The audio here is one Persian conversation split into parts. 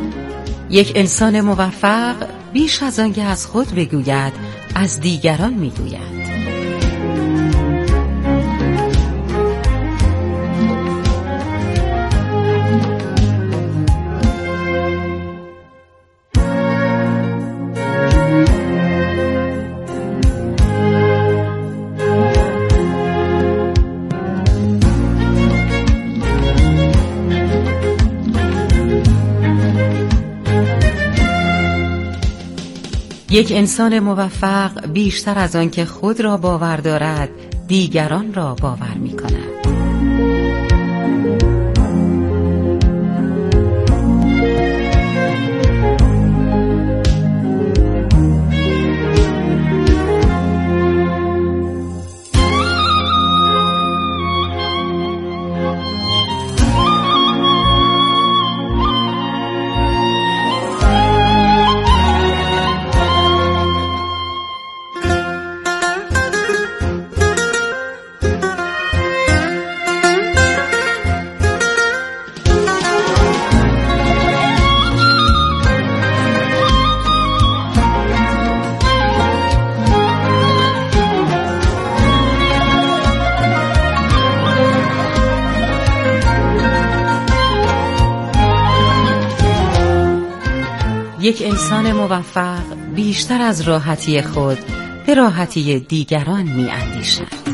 یک انسان موفق بیش از آنکه از خود بگوید از دیگران میگوید. یک انسان موفق بیشتر از آن که خود را باور دارد دیگران را باور می کند. یک انسان موفق بیشتر از راحتی خود به راحتی دیگران می‌اندیشد.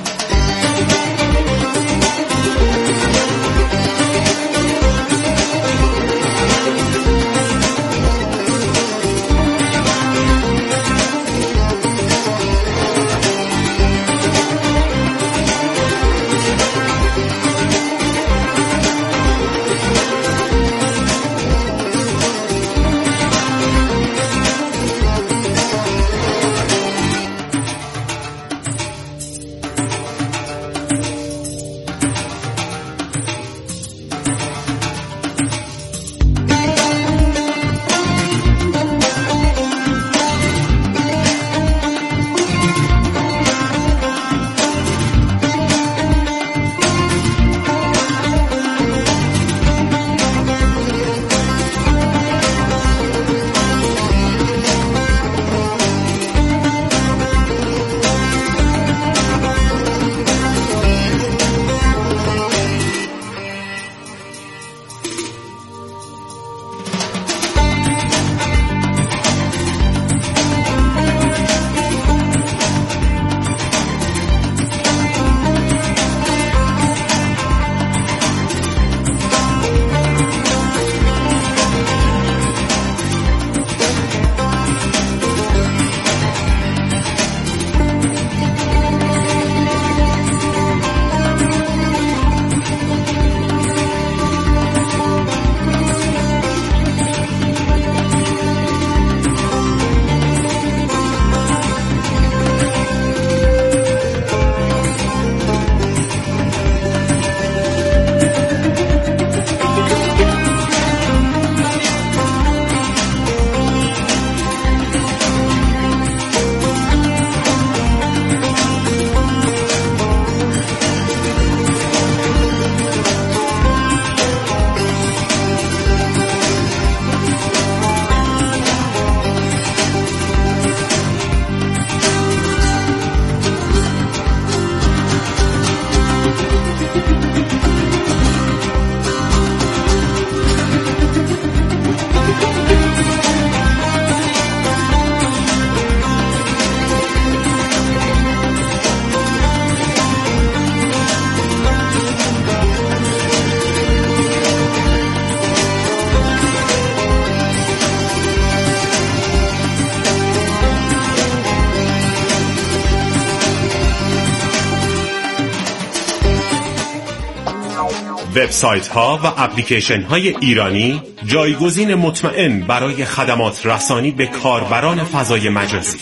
وبسایت ها و اپلیکیشن های ایرانی جایگزین مطمئن برای خدمات رسانی به کاربران فضای مجازی.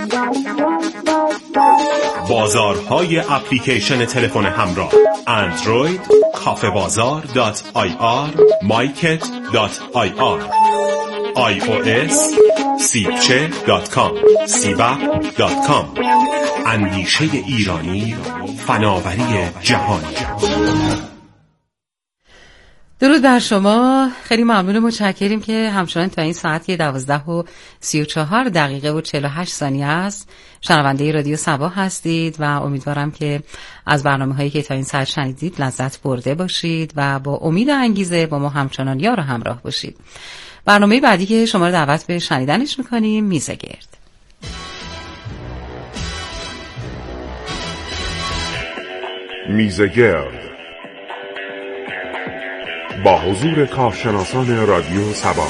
بازارهای اپلیکیشن تلفن همراه اندروید، kafebazar.ir، myket.ir، iOS، sibche.com، sibap.com. اندیشه ایرانی، فناوری جهانی. درود بر شما. خیلی ممنون، متشکریم که همچنان تا این ساعت 12:34 و 48 ثانیه است شنونده رادیو صبا هستید و امیدوارم که از برنامه‌هایی که تا این ساعت شنیدید لذت برده باشید و با امید و انگیزه با ما همچنان یار و همراه باشید. برنامه بعدی که شما رو دعوت به شنیدنش می‌کنیم میزه گرد. میزه گرد با حضور کارشناسان رادیو صبا.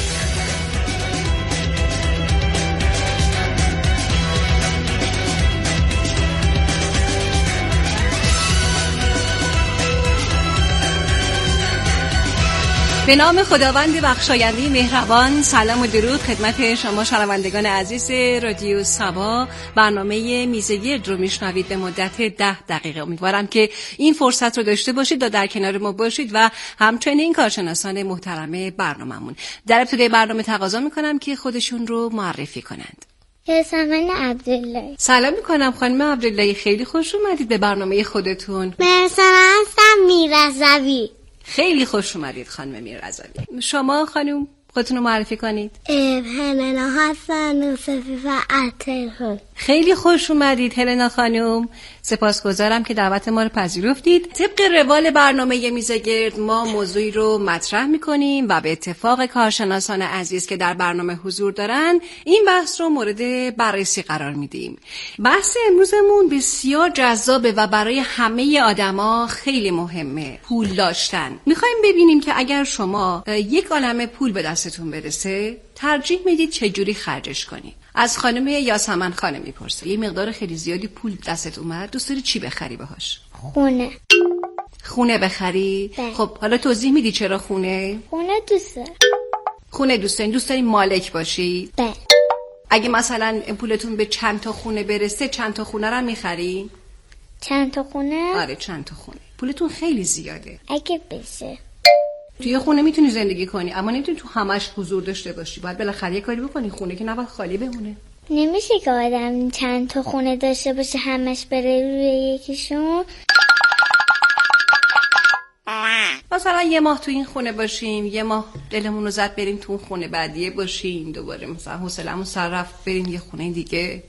به نام خداوند بخشاینده مهربان، سلام و درود خدمت شما شنوندگان عزیز رادیو صبا. برنامه میزه گرد رو میشنوید به مدت 10 دقیقه. امیدوارم که این فرصت رو داشته باشید و در کنار ما باشید و همچنین کارشناسان محترم برنامه‌مون. در ابتدای برنامه تقاضا میکنم که خودشون رو معرفی کنند. یاسمین عبدالله. سلام میکنم خانم عبدالله، خیلی خوش اومدید به برنامه خودتون. مرسانا هستم میرزوی. خیلی خوش اومدید خانم میرزوی. شما خانم خودتون رو معرفی کنید. هلنا هستم، صفی و عطر. خیلی خوش اومدید هلنا خانم، سپاسگزارم که دعوت ما رو پذیرفتید. طبق روال برنامه میزه گرد ما موضوعی رو مطرح میکنیم و به اتفاق کارشناسان عزیز که در برنامه حضور دارن این بحث رو مورد بررسی قرار میدیم. بحث امروزمون بسیار جذابه و برای همه آدما خیلی مهمه، پول داشتن. میخوایم ببینیم که اگر شما یک عالمه پول به دستتون برسه ترجیح میدید چجوری خرجش کنید. از خانم یاسمن خانم میپرسه یه مقدار خیلی زیادی پول دستت اومد، دوست داری چی بخری باهاش؟ خونه بخری؟ ده. خب حالا توضیح میدی چرا خونه؟ خونه دوست داری مالک باشی؟ بله. اگه مثلا پولتون به چند تا خونه برسه چند تا خونه رو میخری؟ چند تا خونه؟ آره چند تا خونه. پولتون خیلی زیاده. اگه بشه توی خونه میتونی زندگی کنی اما نمیتونی تو همش حضور داشته باشی. باید بالاخره یه کاری بکنی، خونه که نباید خالی بمونه. نمیشه که آدم چند تا خونه داشته باشه همش بره روی یکیشون. مثلا یه ماه تو این خونه باشیم، یه ماه دلمون رو زد بریم تو اون خونه بعدیه باشیم، دوباره مثلا حوصله‌مون سر رفت بریم یه خونه دیگه.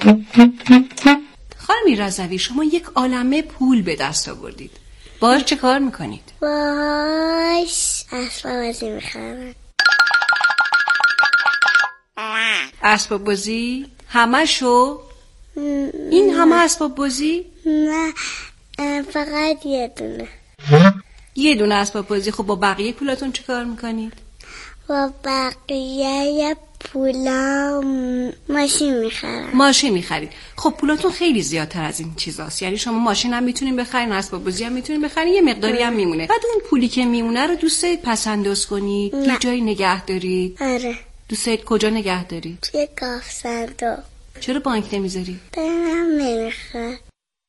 خانم رضوی شما یک عالمه پول به دست آوردید، باهاش چه کار میکنید؟ باش اسباب بازی میخرم. اسباب بازی؟ همه شو؟ این همه اسباب بازی؟ نه فقط یه دونه اسباب بازی. خب با بقیه پولاتون چه کار میکنید؟ با بقیه پولام ماشین میخرید. خب پولاتون خیلی زیادتر از این چیزاست، یعنی شما ماشین هم میتونین بخرین، اسباب بازی هم میتونین بخرین، یه مقداری هم میمونه. بعد اون پولی که میمونه رو دوست دارید پس انداز کنید؟ یه جایی نگه دارید؟ آره. دوست دارید کجا نگه دارید؟ توی گاف صندوق. چرا بانک نمیذاری؟ برم نمیخواد.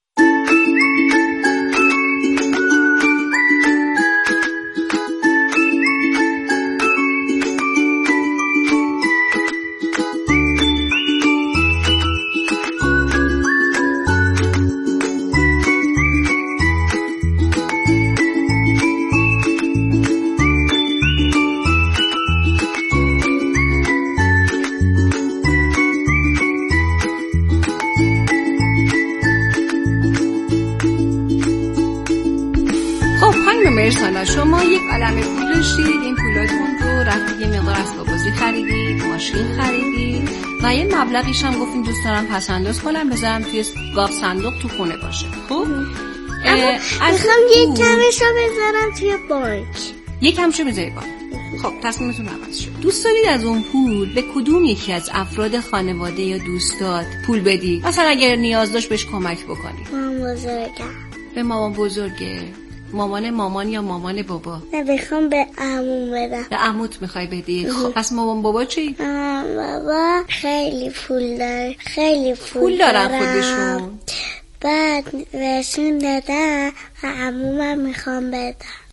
مرسانا شما یک عالمه پول داشتید، این پولاتون رو رفتید یه مقدار اسباب بازی خریدید، ماشین خریدید و یه مبلغیش هم گفتین دوست دارم پس انداز کنم بذارم توی گاف صندوق تو خونه باشه. خب میخوام یک کمشو بذارم توی بانک. یک کمشو بذاری بانک. خب تصمیمتون عوض شد. دوست دارید از اون پول به کدوم یکی از افراد خانواده یا دوستات پول بدی؟ مثلا اگر نیاز داشت بهش کمک بکنی. مامان بزرگم. به مامان بزرگه؟ مامان یا مامان بابا؟ نه بخوام به عموم بدم. به عموت میخوای بدی؟ خب پس مامان بابا چی؟ بابا خیلی پول داره، پول دارن خودشون. بعد بهشون دادم و عمومم میخوام بدم.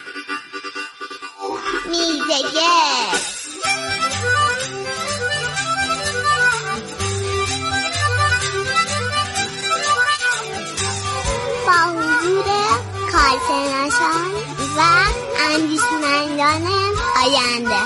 میزه گرد با حضور کارشناسان و اندیشمندان ایران آینده.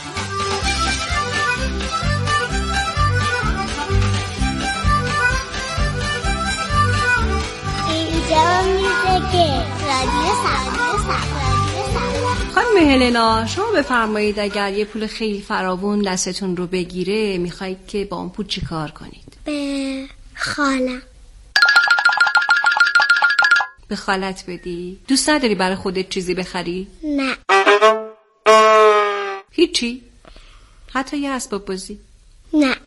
اینجا میزگرد رادیو سبا. خانم هلنا، شما بفرمایید اگر یه پول خیلی فراوون دستتون رو بگیره میخواید که با اون پول چی کار کنید؟ به خالم. به خالت بدی؟ دوست نداری برای خودت چیزی بخری؟ نه. هیچی؟ حتی یه اسباب بازی؟ نه.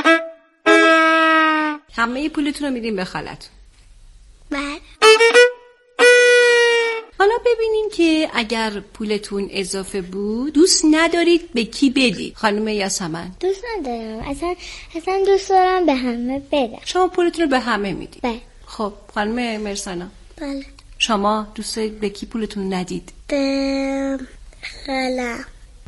همه پولتون رو میدیم به خالتون. بله. حالا ببینین که اگر پولتون اضافه بود دوست ندارید به کی بدید؟ خانم یاسمن. دوست ندارم. اصلا دوست دارم به همه بدم. شما پولتون رو به همه میدید؟ بله. خب خانم مرسانا. بله. شما دوست دارید به کی پولتون ندید؟ به خالم.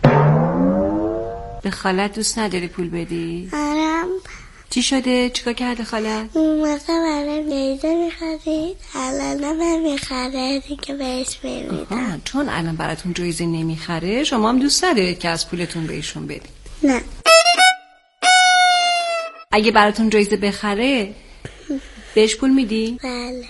به خالت دوست نداری پول بدی؟ آرام. چی شده؟ چیکار کرده خالت؟ اون موقع برای میزه میخرید، الان من میخره دیگه بهش میمیدم. چون الان براتون جایزه نمیخره شما هم دوست ندارید که از پولتون بهشون بدید؟ نه. اگه براتون جایزه بخره بهش پول میدی؟ بله.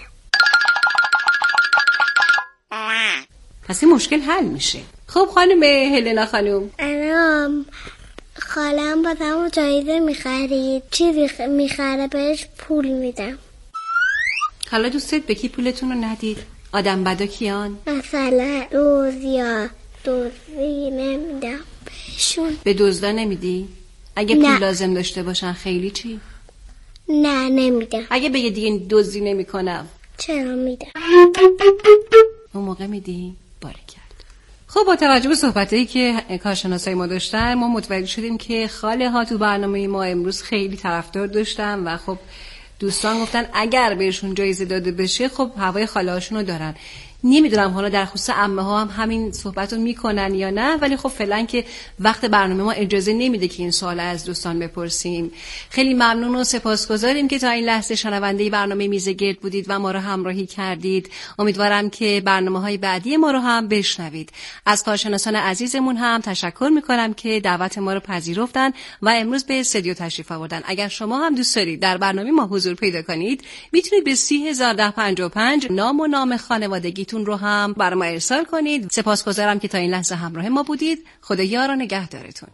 پس این مشکل حل میشه. خب خانم هلنا خانم، الان خالم بازم جایزه میخرید، چیزی میخره بهش پول میدم. حالا دوست دارید به کی پولتون رو ندید؟ آدم بدا کیان؟ مثلا روزیا دوزی نمیدم بهشون. به دزدا نمیدی؟ اگه پول لازم داشته باشن خیلی چی؟ نه نمیدم. اگه بگه دیگه دزدی نمیکنم چرا میدم؟ اون موقع میدی؟ باره کرد. خب با توجه به صحبتایی که کارشناسای ما داشتن ما متوجه شدیم که خاله ها تو برنامه ما امروز خیلی طرفدار داشتن و خب دوستان گفتن اگر بهشون جایزه داده بشه خب هوای خاله هاشون رو دارن. نمیدونم حالا در خصوص عمه ها هم همین صحبت رو میکنن یا نه، ولی خب فعلا که وقت برنامه ما اجازه نمیده که این سوال از دوستان بپرسیم. خیلی ممنون و سپاسگزاریم که تا این لحظه شنونده برنامه میز گرد بودید و ما رو همراهی کردید. امیدوارم که برنامه‌های بعدی ما رو هم بشنوید. از کارشناسان عزیزمون هم تشکر میکنم که دعوت ما رو پذیرفتن و امروز به استودیو تشریف آوردن. اگر شما هم دوست دارید در برنامه ما حضور پیدا کنید میتونید به 301055 نام و نام خانوادگی رو هم برای ما ارسال کنید. سپاسگزارم که تا این لحظه همراه ما بودید. خدا یار و نگهدارتون.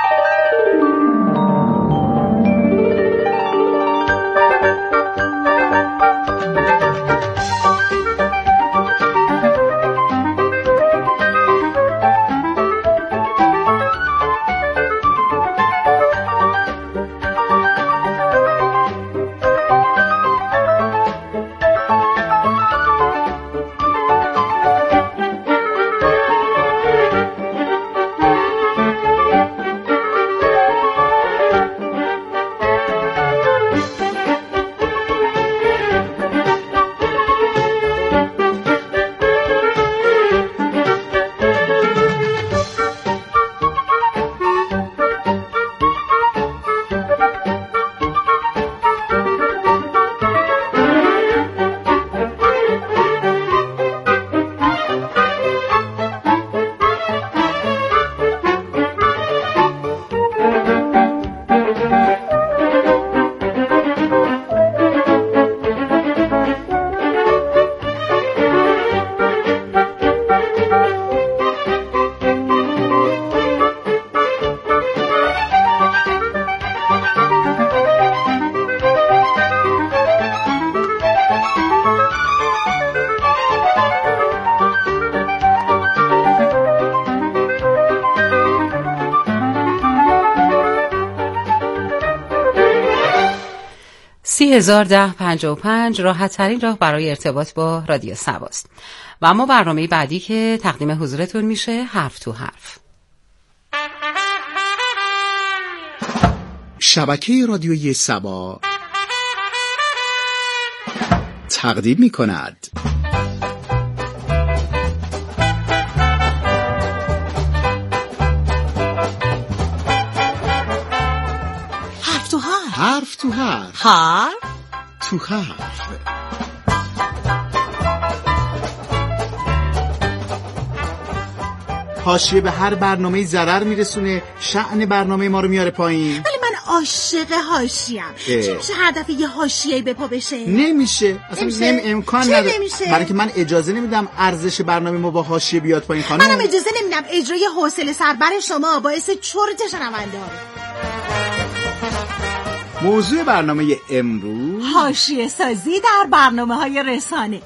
$30,010.55 راحت ترین راه برای ارتباط با رادیو سباست. و اما برنامه بعدی که تقدیم حضورتون میشه حرف تو حرف. شبکه رادیویی سبا تقدیم می‌کند حرف تو حرف. حرف تو حرف. حرف تو حرف. حاشیه به هر برنامه ضرر میرسونه، شأن برنامه ما رو میاره پایین. ولی من عاشق حاشیه‌ام. چی میشه هر دفعه یه حاشیه‌ای به پا بشه؟ نمیشه. اصلا امکان نداره. برای که من اجازه نمیدم ارزش برنامه ما با حاشیه بیاد پایین خانم. منم اجازه نمیدم اجرای حوصله سربر شما باعث چرت شنونده ها. موضوع برنامه امروز حاشیه سازی در برنامه‌های رسانه.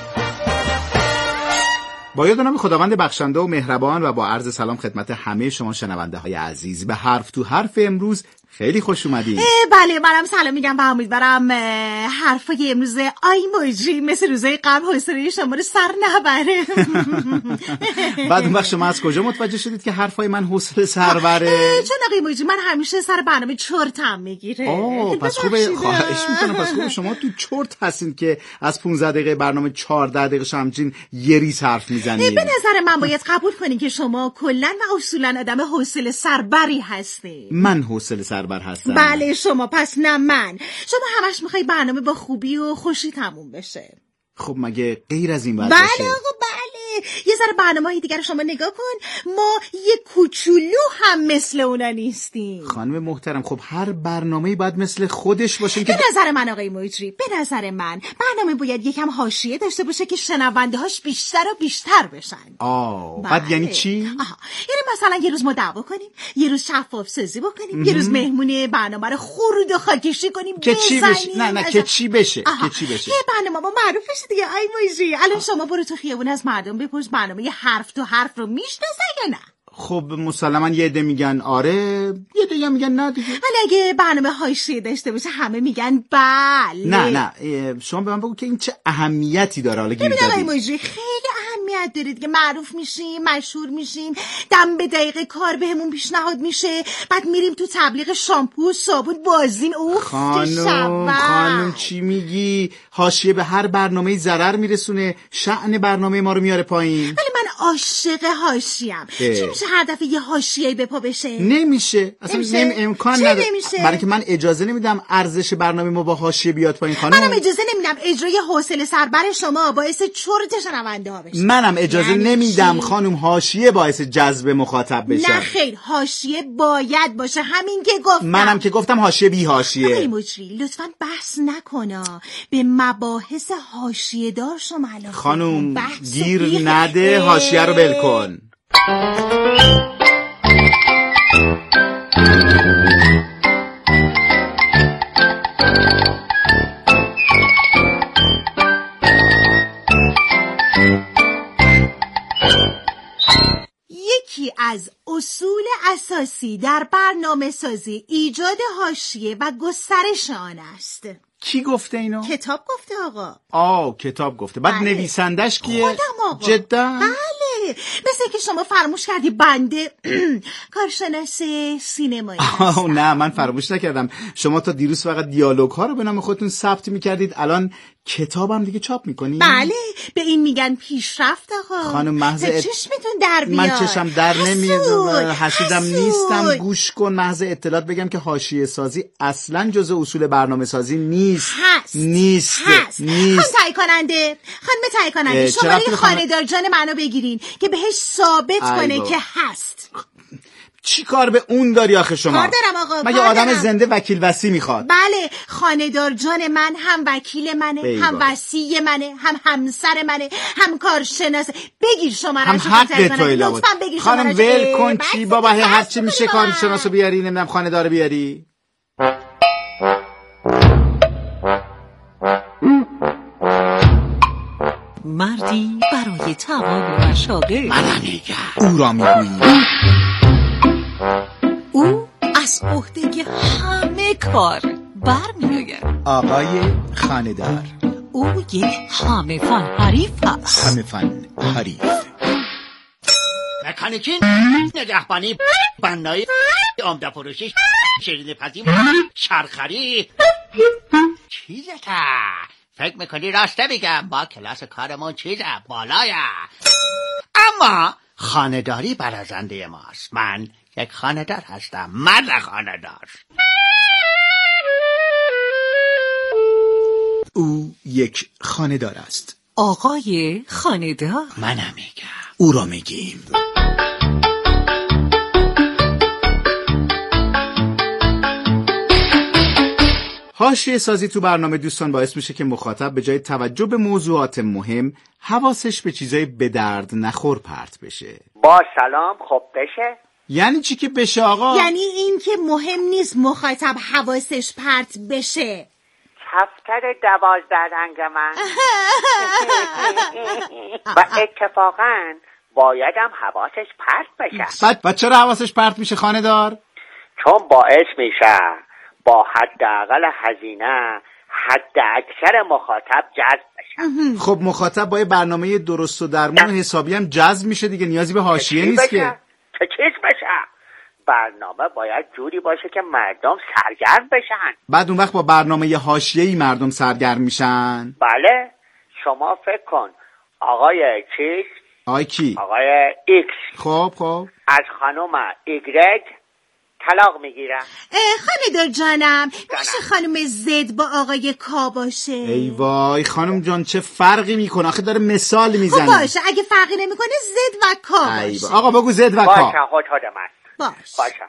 با یاد نام خداوند بخشنده و مهربان و با عرض سلام خدمت همه شما شنونده های عزیز، به حرف تو حرف امروز خیلی خوش اومدید. بله منم سلام میگم و امیدوارم حرفای امروز آی موجی مثل روزای قبل حوصله شما رو سر نبره. بعد اون وقت شما از کجا متوجه شدید که حرفای من حوصله سر بره؟ چون آقای موجی من همیشه سر برنامه چرتم میگیره. پس خوبه، خواهش میکنم. پس خوبه شما تو چرت هستین که از 15 دقیقه برنامه 14 دقیقه همچین یه ریز حرف میزنید. به نظر من باید قبول کنین که شما کلا و اصولا آدم حوصله سربری هستین. من حوصله سربر هستم؟ بله شما، پس نه من. شما همش میخوای برنامه با خوبی و خوشی تموم بشه. خب مگه غیر از این باشه؟ بله آقا بله. یه ذره برنامه‌های دیگر شما نگاه کن، ما یه کوچولو هم مثل اونا نیستیم. خانم محترم خب هر برنامه‌ای باید مثل خودش باشه. به نظر من آقای مجری، به نظر من برنامه باید یکم حاشیه داشته باشه که شنونده‌هاش بیشتر و بیشتر بشن. بعد یعنی چی؟ یعنی مثلا یه روز ما دعوا کنیم، یه روز شفاف سازی بکنیم، یه روز مهمون برنامه رو خورد و خاکشی کنیم که چی بشه. نه که چی بشه. که چی بشه. یه برنامه ما معروف بشه دیگه. آی مجری الان شما برو تو خیابون از مردم بپرس برنامه حرف تو حرف رو میشناسه یا نه؟ خب مسلما یه عده میگن آره، یه عده میگن نه دیگه. ولی اگه برنامه حاشیه داشته باشه همه میگن بله. نه شما به من بگو که این چه اهمیتی داره. حالا گیر دادی مجری خیلی اهمیت داره دیگه. معروف میشیم، مشهور میشیم، دم به دقیقه کار بهمون پیشنهاد میشه، بعد میریم تو تبلیغ شامپو و صابون بازین. خانم چی میگی؟ حاشیه به هر برنامه ضرر میرسونه، شأن برنامه ما رو میاره پایین. ولی من عاشق حاشیه‌ام. چی میشه هر دفعه یه حاشیه‌ای به پا بشه؟ نمیشه. اصلا امکان نداره. برای که من اجازه نمیدم ارزش برنامه ما با حاشیه بیاد پایین خانم. منم اجازه نمیدم اجرای حوصله سربر شما باعث چرت شنونده ها بشه. منم اجازه نمیدم خانم حاشیه باعث جذب مخاطب بشه. نه خیر، حاشیه باید باشه، همین که گفتم. منم که گفتم حاشیه بی حاشیه. آقای مجری لطفاً بحث نکنا، به مباحث حاشیه دار شما علاقه. خانم گیر نده، حاشیه رو بل کن. یکی از اصول اساسی در برنامه سازی ایجاد حاشیه و گسترش آن است. کی گفته اینو؟ کتاب گفته آقا. کتاب گفته. بعد نویسندش کیه؟ خودم آقا. جدا؟ بله، مثل که شما فراموش کردی بنده کارشناس سینمایی. نه من فراموش نکردم. شما تا دیروز فقط دیالوگ ها رو به نام خودتون ثبت می‌کردید، الان کتابم دیگه چاپ می‌کنید؟ بله، به این میگن پیشرفت آقا. خانم محض چشمتون در بیاد. من چشم در نمیاد، حسودم نیستم. گوش کن، محض اطلاعات بگم که حاشیه سازی اصلا جزء اصول برنامه سازی نیست. نیست. خانم تایید کننده شماره خانه‌دار جان منو بگیرین که بهش ثابت کنه که هست. چی کار به اون داری آخه شما؟ کار دارم آقا. مگه آدم زنده وکیل وصی میخواد؟ بله، خانه‌دار جان من هم وکیل منه، هم وصی منه، هم همسر منه، هم کارشناس. بگیر شماره‌شو. هم حق توئه لطفاً بگیر خانم. ول کن چی بابا، هر چی میشه کارشناسو بیاری، نمیدونم خانه‌دار بیاری. مردی برای تمام مشاغل. من میگم او را میگویی. او از عهده همه کار برمی‌آید. آقای خانه‌دار. او یک همه فن حریف است. همه فن حریف. مکانیکی، نگهبانی، بنایی، عمده فروشی، شیرینی پزی، شرخری. چیزته؟ فکر میکنی راست میگم؟ با کلاس کارمون چیزه بالایه، اما خانه‌داری برازنده ماست. من یک خانه‌دار هستم، مرد خانه‌دار. او یک خانه‌دار است. آقای خانه‌دار. منم میگم. او را میگیم. حاشیه سازی تو برنامه دوستان باعث میشه که مخاطب به جای توجه به موضوعات مهم حواسش به چیزای به درد نخور پرت بشه. با سلام خب بشه؟ یعنی چی که بشه آقا؟ یعنی این که مهم نیست مخاطب حواسش پرت بشه. کفتر 12 رنگ من. و اتفاقاً بایدم حواسش پرت بشه. بعد چرا حواسش پرت میشه خانه‌دار؟ چون باعث میشه با حداقل هزینه حد اکثر مخاطب جذب بشه. خب مخاطب با برنامه درست و درمون حسابی هم جذب میشه دیگه، نیازی به حاشیه نیست که. چه چیز بشه؟ برنامه باید جوری باشه که مردم سرگرم بشن. بعد اون وقت با برنامه حاشیه‌ای مردم سرگرم میشن. بله، شما فکر کن آقای چیز، آقای کی؟ آقای ایکس خب از خانم ایگرگ طلاق میگیرن. خانه‌دار جانم میشه خانم زد با آقای کا باشه؟ ای وای خانم جان چه فرقی میکنه؟ آخه داره مثال میزنه. خب باشه اگه فرقی نمیکنه زد و کا باشه. آقا بگو زد و کا. باشه خود من. باشه.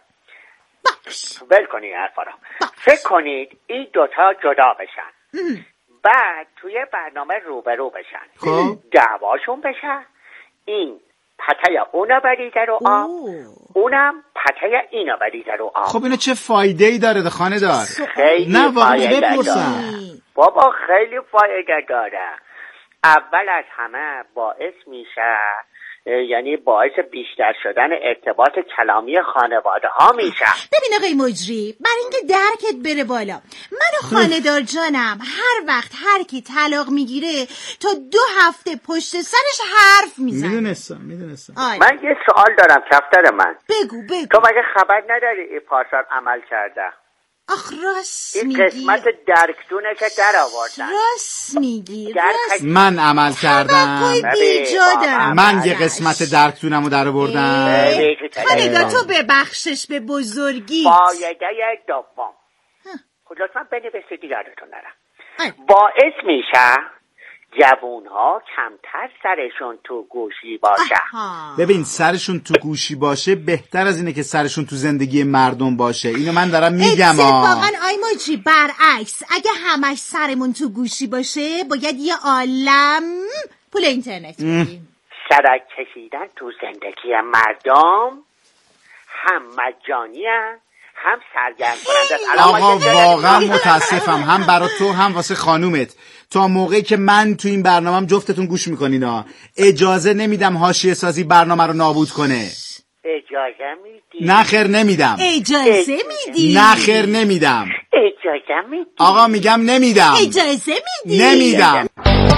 بل کنید حرفا رو. فکر کنید این دوتا جدا بشن. بعد توی برنامه روبرو بشن. خب دعواشون بشه. این پته اونو بریده رو آب، اونم پته اینو بریده رو آب. خب اینو چه فایده ای داره خانه دار؟ خیلی نه واقعا فایده بپرسم. بابا خیلی فایده داره. اول از همه باعث میشه، یعنی باعث بیشتر شدن ارتباط کلامی خانواده ها میشه. ببین آقای مجری، برای اینکه درکت بره بالا، من و خانه‌دار جانم هر وقت هر کی طلاق میگیره تا 2 هفته پشت سرش حرف میزنه. میدونستم. من یه سوال دارم کفتر من. بگو. تو مگه خبر نداری این پارسال عمل کرده؟ آخ راست میگی. این قسمت درکتونه که در آوردن. راست میگی. من عمل کردم. بیجا دارم. من یه قسمت درکتونمو در آوردم. خانه‌دار تو ببخشش به بزرگی. فایده دوم. خود لطفا بنویسید یادتون نره. باعث میشه جوون‌ها کمتر سرشون تو گوشی باشه. ببین سرشون تو گوشی باشه بهتر از اینه که سرشون تو زندگی مردم باشه. اینو من دارم میگم. اتفاقا آی مجری برعکس، اگه همش سرمون تو گوشی باشه باید یه عالم پول اینترنت بدیم. سرک کشیدن تو زندگی مردم هم مجانیه هم سرگرم کننده. آقا واقعا متاسفم هم برای تو هم واسه خانومت. تا موقعی که من تو این برنامه‌ام جفتتون گوش میکنین اجازه نمیدم حاشیه سازی برنامه رو نابود کنه. اجازه میدی؟ نه خیر نمیدم. اجازه میدی؟ نه خیر نمیدم. اجازه میدی؟ آقا میگم نمیدم. اجازه میدی؟ نمیدم.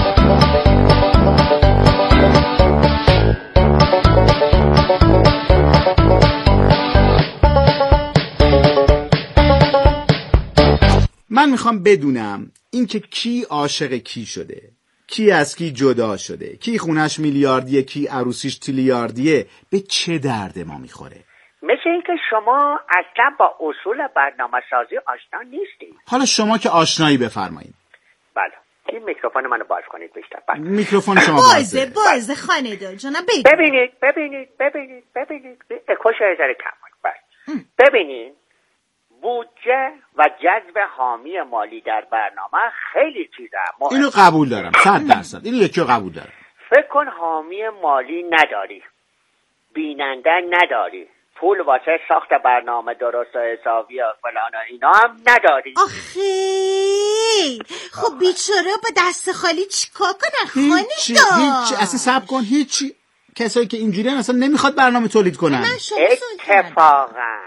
من میخوام بدونم اینکه کی عاشق کی شده، کی از کی جدا شده، کی خونش میلیاردیه، کی عروسیش تریلیاردیه، به چه درد ما میخوره. مثل اینکه شما اصلا با اصول برنامه سازی آشنا نیستید. حالا شما که آشنایی بفرمایید. بله این میکروفون منو باز کنید بیشتر. بله. میکروفون شما بازه خانه‌دار جانم. ببینید اکوش ازاره کم کنید. بله. ببینید بودجه و جذب حامی مالی در برنامه خیلی چیزه مهمه. اینو قبول دارم 100%. اینو یکی رو قبول دارم. فکر کن حامی مالی نداری، بیننده نداری، پول واسه ساخت برنامه درست و حسابی و فلان و اینا هم نداری. آخه خب بیچاره با دست خالی چیکار کنن خانه‌دار؟ هیچ اصلا صبر کن. هیچی. کسایی که اینجوری اصلا نمیخواد برنامه تولید کنن. اتفاقا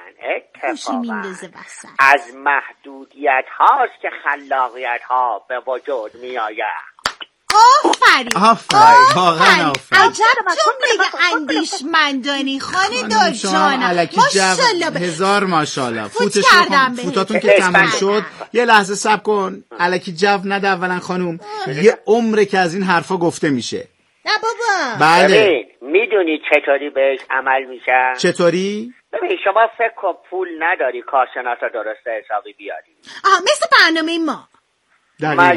از محدودیت هاست که خلاقیت ها به وجود می آید. آفرین واقعا آفرین. عجب جمله اندیشمندانی خانه‌دار جانم. ماشاءالله هزار ماشاءالله. فوتاتون که تموم شد یه لحظه صبر کن. الکی جو نده اولا خانوم. یه عمره که از این حرفا گفته میشه. نه بابا. بله میدونی چطوری بهش عمل میشه؟ چطوری؟ ببین شما فکر کن پول نداری کارشناس درست حسابی بیاری. مثل برنامه ما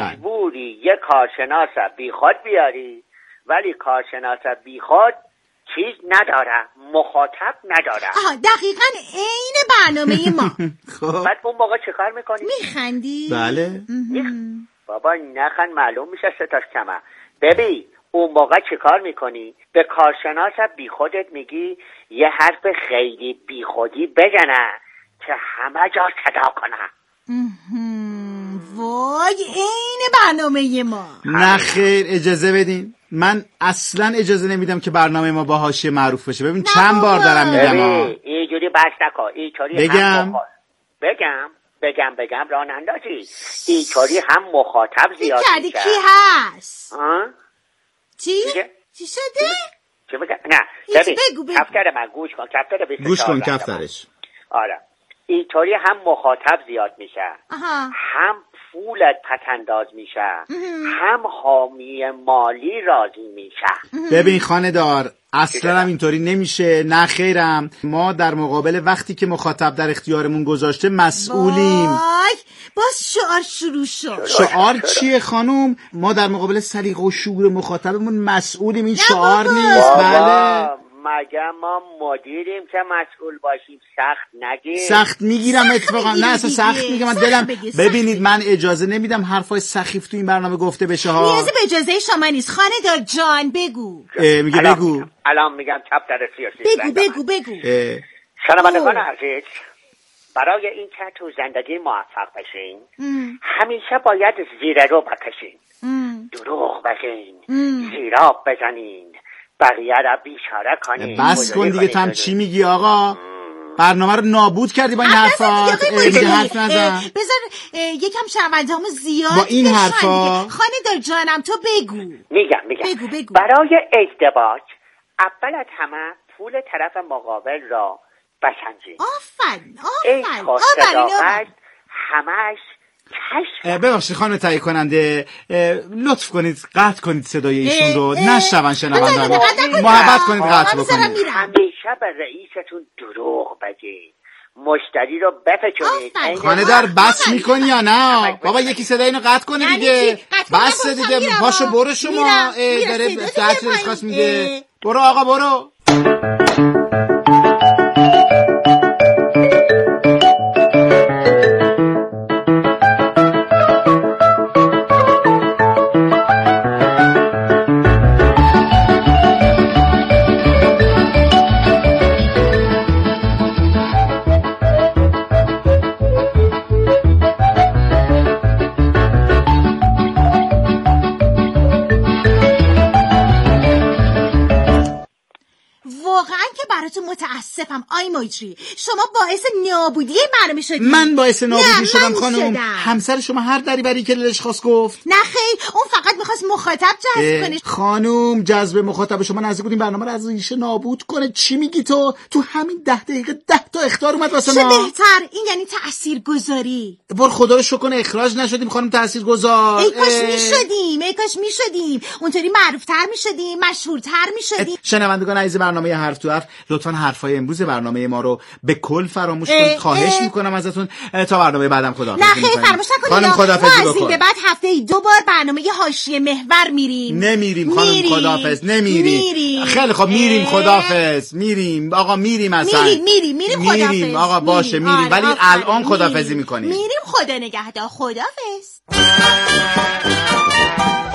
مجبوری یه کارشناس بیخود بیاری، ولی کارشناس بیخود چیز نداره، مخاطب نداره. آها دقیقاً عین برنامه ما. خب بعد اون موقع چه کار میکنی؟ میخندی؟ بله. بابا نخند، معلوم میشه ستاش کمه. ببین اون موقع چه کار میکنی؟ به کارشناس بی خودت میگی یه حرف خیلی بی خودی بزنه که همه جا صدا کنه. وای عین برنامه ما. نه خیر، اجازه بدین. من اصلا اجازه نمیدم که برنامه ما با حاشیه معروف بشه. ببین چند بار دارم میگم. اینجوری بحث نکن. اینطوری بگم راه نندازی. اینطوری هم مخاطب زیاد میشه. کی هست؟ چی شده؟ چی بگم؟ نه بگو. کفتر من گوش کن. گوش کن کفترش. آره اینطوری هم مخاطب زیاد میشه، هم پولت پتنداز میشه، هم حامی مالی راضی میشه. ببین خانه‌دار، اصلا هم اینطوری نمیشه. نه خیرم، ما در مقابل وقتی که مخاطب در اختیارمون گذاشته مسئولیم. باز شعار شروع شد. شعار چیه خانم؟ ما در مقابل سلیقه و شعور مخاطبمون مسئولیم. این شعار نیست. بله مگه ما مدیریم که مسئول باشیم؟ سخت نگیر. سخت میگیرم اتفاقا. نه اصلا سخت میگم. من دلم ببینید، من اجازه نمیدم حرفای سخیف تو این برنامه گفته بشه ها. نیازی به اجازه شما نیست. خانه‌دار جان بگو. میگه بگو. الان میگم کفتر سیاسی. بگو. شنوندگان عزیز، برای این که تو زندگی موفق بشین همیشه باید زیر رو بکشین، دروغ بگین، زیراب بزنین، بقیه را بیچاره کنین. بس کن دیگه. تو هم چی میگی آقا؟ برنامه رو نابود کردی با این حرفات. دیگه حرف نزن. بذار یکم شنونده‌هامو زیاد با این حرفا. خانه‌دار جانم تو بگو. میگم. بگو. برای ازدواج اول از همه پول طرف مقابل را بسنجید. آفرین. همش کشف. ببخشید خانم تهیه کننده، لطف کنید قطع کنید صدای ایشون رو، نشنون شنوندگان. محبت کنید قطع بکنید. همیشه به رئیستون دروغ بگید، مشتری رو بپیچونید. خانه‌دار بس میکنی یا نه؟ بابا یکی صدای اینو قطع کنه دیگه. بس دیگه. پاشو برو شما. داره درس اشخاص میده. برو آقا برو. متاسفم آی مجری، شما باعث نابودی برنامه شدید. من باعث نابودی شدم خانم؟ همسر شما هر دریوری که دلش خواست گفت. نه خیر، اون فقط میخواست مخاطب جذب کنه. خانم جذب مخاطب شما نزدیک بود این برنامه رو از ریشه نابود کنه. چی میگی تو همین 10 دقیقه 10 تا اخطار اومد واسه ما. چه بهتر، این یعنی تاثیرگذاری. بر خدا رو شکر کنه اخراج نشدیم خانم تاثیرگذار. ای کاش میشدیم اونطوری معروفتر میشدیم، مشهورتر میشدیم. شنوندگان عزیز برنامه حرف تو حرف، لطفاً حرفای امروز برنامه ما رو به کل فراموش کنید. خواهش میکنم ازتون. تا برنامه بعدم خداحافظی میکنم. نه خیر فراموش نکنید. خانم خداحافظی بکن. ما از بعد هفته 2 بار برنامه حاشیه محور نمیریم خانم خداحافظ. نمیریم. خیلی خب میریم خداحافظ. میریم آقا، میریم اصلا. میریم خداحافظ. میریم آقا باشه میریم، ولی الان خداحافظی میکنیم. میریم خدا نگهدار. خداحافظ.